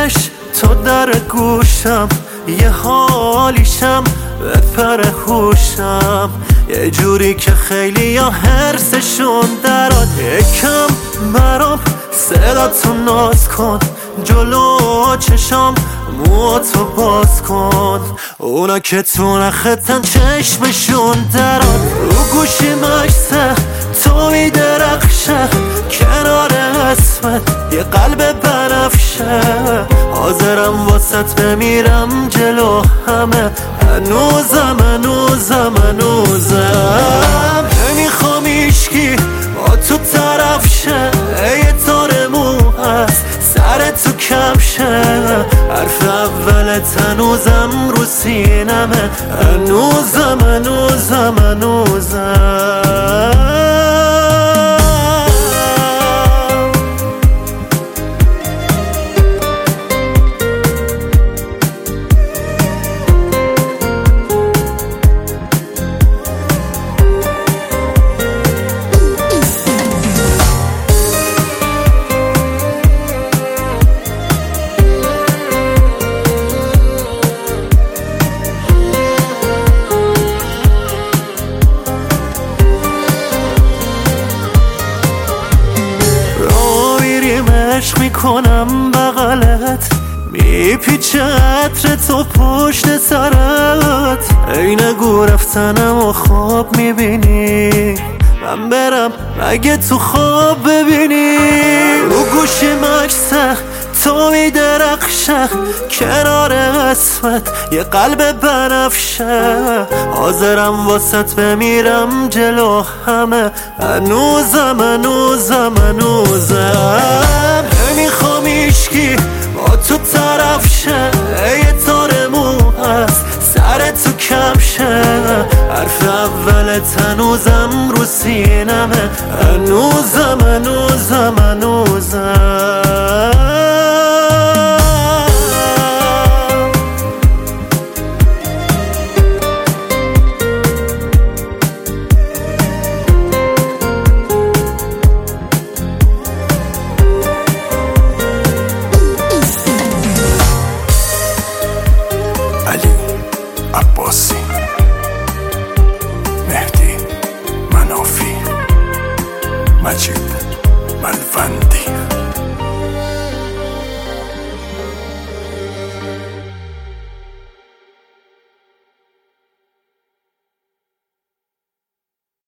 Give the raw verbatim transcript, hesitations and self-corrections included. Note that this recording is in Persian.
دلش تو در گوشم، یه حالیشم به پر هوشم، یه جوری که خیلی یا حرسشون دراد. یکم برام صداتو ناز کن، جلو چشام موتو باز کن، اونا که تو نختن چشمشون دراد. رو گوشی مکسه تو میدرخشه، کنار اسمت یه قلب بنفشه، حاضرم واسط بمیرم جلو همه، هنوزم هنوزم هنوزم نمیخوام ایشکی با تو طرف شه، یه تار مو هست سر تو کفشه، حرف اولت هنوزم رو سینمه، هنوزم هنوزم هنوزم عشق میکنم بغلت، میپیچه عطر تو پشت سرت، ای نگو رفتنم و خواب میبینی، من برم مگه تو خواب ببینی. رو گوشی مکسه تو میدرخشه، کنار اسمت یه قلب بنفشه، حاضرم واسط بمیرم جلو همه، هنوزم هنوزم هنوزم نمیخوام ایشکی با تو طرف شه، یه تار مو هست سر تو کفشه، حرف اولت هنوزم رو سینمه، هنوزم هنوزم هنوزم علی عباسی، مهدی منافی، مجید